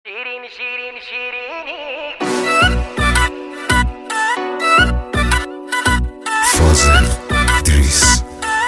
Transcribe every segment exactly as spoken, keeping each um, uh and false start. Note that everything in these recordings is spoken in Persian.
شيرين شيرين شيريني فاضل إدريس.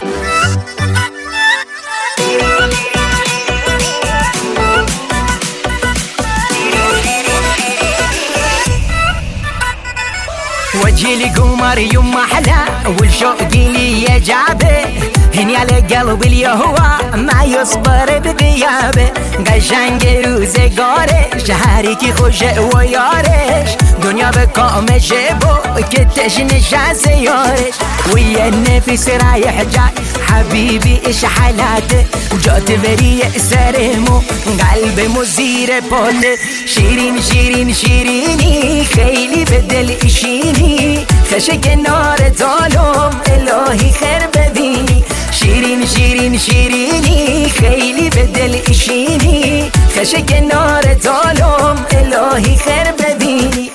وجهي لي قمر يوم احلى والشوق لي يا جابه هني على قلبي اليهوى ما يصبر بغيابه قشنگ روز گارش هرکی خوش و یارش دنیا بکام شبو کتش نشاز یارش ويا النفس رايح جاي حبيبي ايش حالاته جات بري سرمو قلبي مزير بوت شيرين شيرين شيريني خيلي بدل اشيني خشك النار ظالم الهي خير بديني شيرين شيرين شيريني خيلي بدل اشيني خشك النار ظالم الهي خير بديني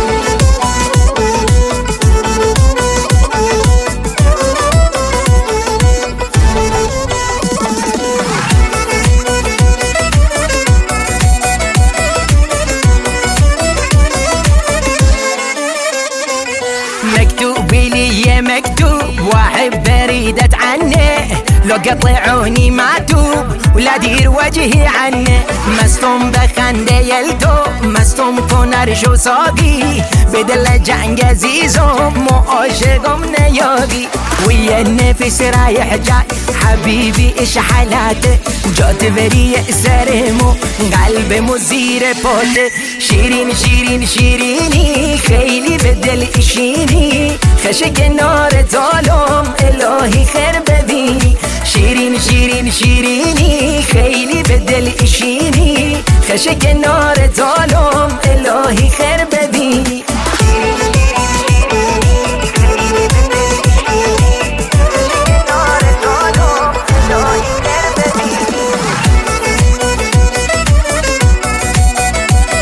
مكتوب لي يا مكتوب واحب بريدة عنه لو قطعوني معتوب ولا دير وجهي عنه مستم بخنده يلتو مستم كن ارجو صاقي بدل جنگ عزيزم مو عاشقم نياقي ويا النفس رايح جاي حبيبي ايش حالاته جات بري سرمو قلبي مزير بوت شيرين شيرين شيريني خيلي بدل اشيني خشك النار ظالم الهي خير بديني شيرين شيرين شيريني خيلي بدل اشيني خشك النار ظالم الهي خير بديني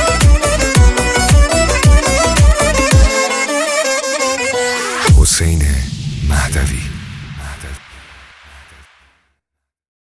حسین